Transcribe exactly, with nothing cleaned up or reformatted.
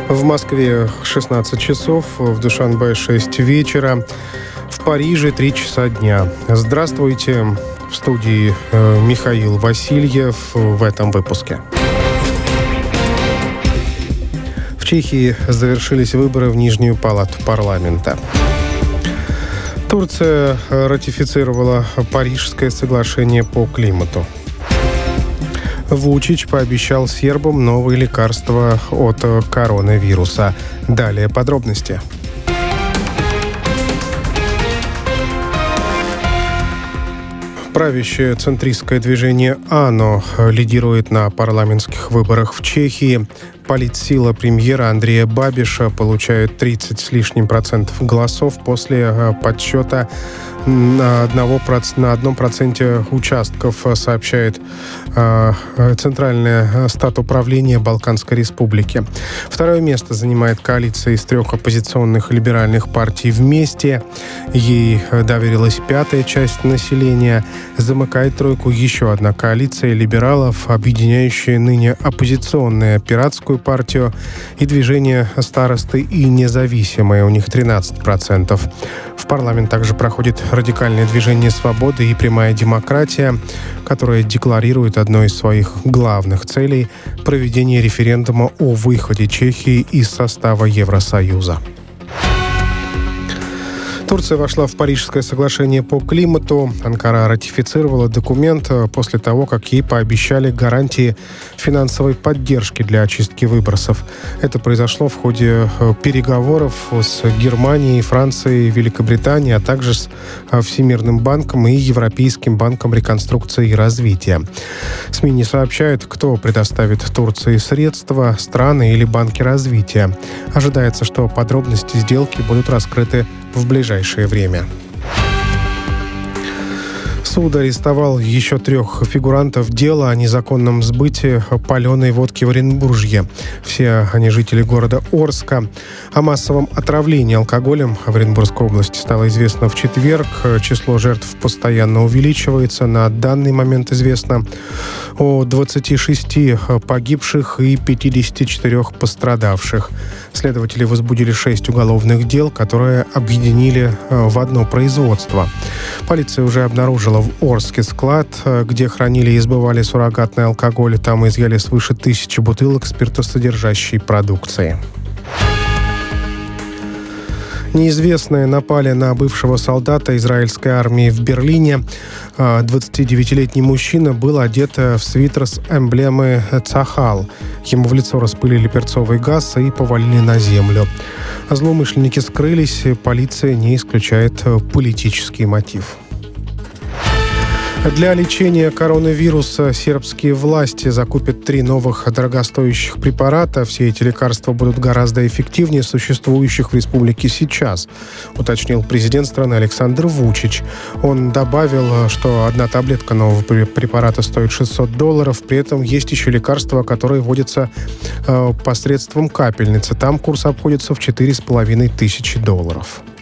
В Москве шестнадцать часов, в Душанбе шесть вечера, в Париже три часа дня. Здравствуйте, в студии э, Михаил Васильев в этом выпуске. В Чехии завершились выборы в Нижнюю палату парламента. Турция ратифицировала Парижское соглашение по климату. Вучич пообещал сербам новые лекарства от коронавируса. Далее подробности. Правящее центристское движение АНО лидирует на парламентских выборах в Чехии. Политсила премьера Андрея Бабиша получает тридцать с лишним процентов голосов после подсчета на, одного, на одном проценте участков, сообщает э, Центральное статуправление Балканской республики. Второе место занимает коалиция из трех оппозиционных либеральных партий «Вместе». Ей доверилась пятая часть населения. Замыкает тройку еще одна коалиция либералов, объединяющая ныне оппозиционную пиратскую партию и движение «Старосты» и «Независимые». У них тринадцать процентов. В парламент также проходит радикальное движение «Свободы» и «Прямая демократия», которое декларирует одной из своих главных целей – проведение референдума о выходе Чехии из состава Евросоюза. Турция вошла в Парижское соглашение по климату. Анкара ратифицировала документ после того, как ей пообещали гарантии финансовой поддержки для очистки выбросов. Это произошло в ходе переговоров с Германией, Францией, Великобританией, а также с Всемирным банком и Европейским банком реконструкции и развития. СМИ не сообщают, кто предоставит Турции средства, страны или банки развития. Ожидается, что подробности сделки будут раскрыты в ближайшее время. Суд арестовал еще трех фигурантов дела о незаконном сбытии паленой водки в Оренбуржье. Все они жители города Орска. О массовом отравлении алкоголем в Оренбургской области стало известно в четверг. Число жертв постоянно увеличивается. На данный момент известно о двадцати шести погибших и пятидесяти четырёх пострадавших. Следователи возбудили шесть уголовных дел, которые объединили в одно производство. Полиция уже обнаружила в Орске склад, где хранили и сбывали суррогатный алкоголь. Там изъяли свыше тысячи бутылок спиртосодержащей продукции. Неизвестные напали на бывшего солдата израильской армии в Берлине. двадцатидевятилетний мужчина был одет в свитер с эмблемой Цахал. Ему в лицо распылили перцовый газ и повалили на землю. Злоумышленники скрылись, полиция не исключает политический мотив. Для лечения коронавируса сербские власти закупят три новых дорогостоящих препарата. Все эти лекарства будут гораздо эффективнее существующих в республике сейчас, уточнил президент страны Александр Вучич. Он добавил, что одна таблетка нового препарата стоит шестьсот долларов. При этом есть еще лекарства, которые вводятся э, посредством капельницы. Там курс обходится в четыре с половиной тысячи долларов.